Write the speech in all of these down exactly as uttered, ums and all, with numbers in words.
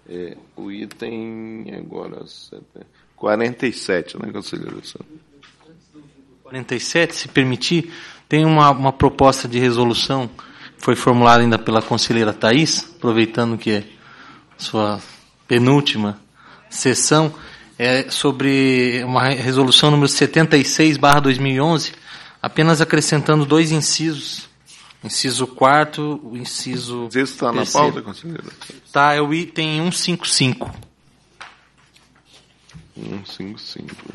É, o item agora quarenta e sete, né, conselheiro? quarenta e sete, se permitir, tem uma, uma proposta de resolução que foi formulada ainda pela conselheira Thaís, aproveitando que é sua penúltima sessão, é sobre uma resolução número setenta e seis barra dois mil e onze, apenas acrescentando dois incisos. Inciso quarto, o inciso Isso está na terceiro. pauta, conselheira? Tá, é o item cento e cinquenta e cinco. cento e cinquenta e cinco.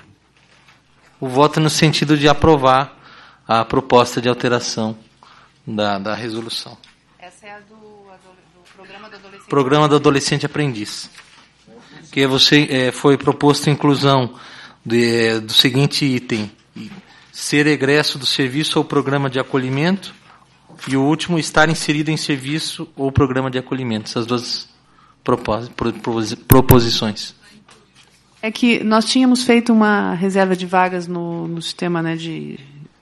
O voto é no sentido de aprovar a proposta de alteração da, da resolução. Essa é a do, a do, do Programa do Adolescente. Programa do Adolescente Aprendiz. Que você, é, foi proposto a inclusão de, do seguinte item: ser egresso do serviço ou programa de acolhimento, e o último, estar inserido em serviço ou programa de acolhimento. Essas duas propos, proposições. É que nós tínhamos feito uma reserva de vagas no, no sistema, né, de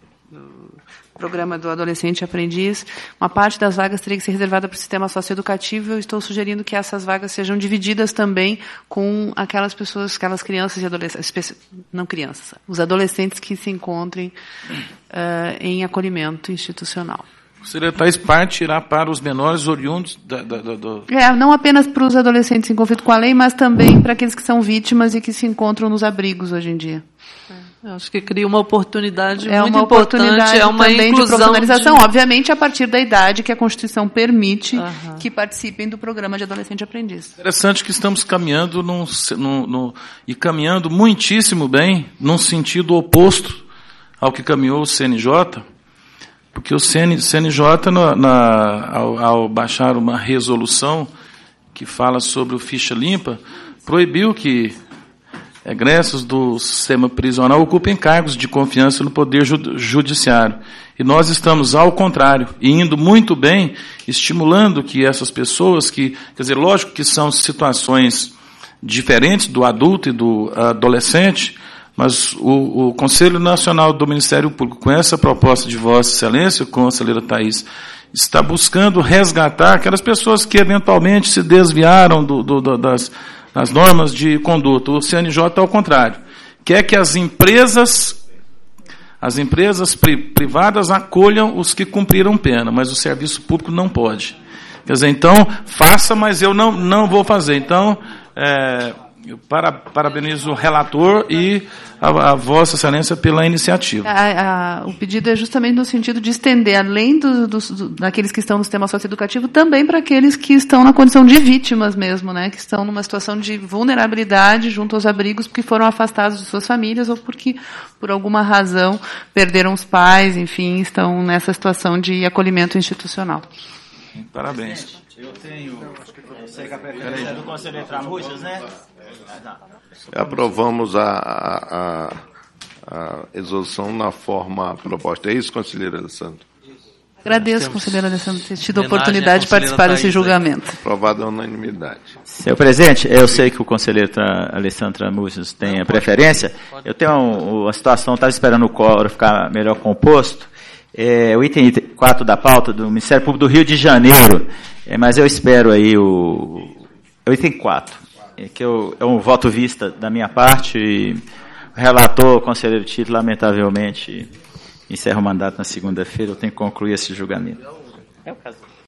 do Programa do Adolescente Aprendiz. Uma parte das vagas teria que ser reservada para o sistema socioeducativo, e eu estou sugerindo que essas vagas sejam divididas também com aquelas pessoas, aquelas crianças e adolescentes, não crianças, os adolescentes que se encontrem uh, em acolhimento institucional. Conselheira Thaís, parte irá para os menores oriundos da, da, da, do... É, não apenas para os adolescentes em conflito com a lei, mas também para aqueles que são vítimas e que se encontram nos abrigos hoje em dia. É, eu acho que cria uma oportunidade é muito uma importante, oportunidade é uma também inclusão de profissionalização, de... obviamente a partir da idade que a Constituição permite Aham. que participem do programa de adolescente aprendiz. Interessante que estamos caminhando num, num, num, e caminhando muitíssimo bem num sentido oposto ao que caminhou o C N J, porque o C N J, na, na, ao, ao baixar uma resolução que fala sobre o ficha limpa, proibiu que egressos do sistema prisional ocupem cargos de confiança no Poder Judiciário. E nós estamos, ao contrário, e indo muito bem, estimulando que essas pessoas, que, quer dizer, lógico que são situações diferentes do adulto e do adolescente, mas o, o Conselho Nacional do Ministério Público, com essa proposta de Vossa Excelência, conselheira Thaís, está buscando resgatar aquelas pessoas que eventualmente se desviaram do, do, do, das, das normas de conduta. O C N J, ao contrário, quer que as empresas, as empresas pri, privadas acolham os que cumpriram pena, mas o serviço público não pode. Quer dizer, então, faça, mas eu não, não vou fazer. Então, é, eu para, parabenizo o relator e a, a Vossa Excelência pela iniciativa. A, a, o pedido é justamente no sentido de estender, além do, do, do, daqueles que estão no sistema socioeducativo, também para aqueles que estão na condição de vítimas mesmo, né, que estão numa situação de vulnerabilidade junto aos abrigos, porque foram afastados de suas famílias ou porque, por alguma razão, perderam os pais, enfim, estão nessa situação de acolhimento institucional. Parabéns. Eu tenho... Sei que a preferência é do conselheiro Tramujas, né? Aprovamos a, a, a resolução na forma proposta. É isso, conselheira Alessandra? Agradeço, conselheira Alessandra, por ter tido a homenagem oportunidade à de participar conselheira desse Thaís, julgamento. Aprovada a unanimidade. Senhor presidente, eu sei que o conselheiro Alessandro Tramujas tem a preferência. Eu tenho um, uma situação, estava esperando o quórum ficar melhor composto. É, o item quatro da pauta do Ministério Público do Rio de Janeiro, é, mas eu espero aí o, o item quatro, é, que eu, é um voto vista da minha parte, e o relator, o conselheiro Tito, lamentavelmente, encerra o mandato na segunda-feira, eu tenho que concluir esse julgamento. É o caso.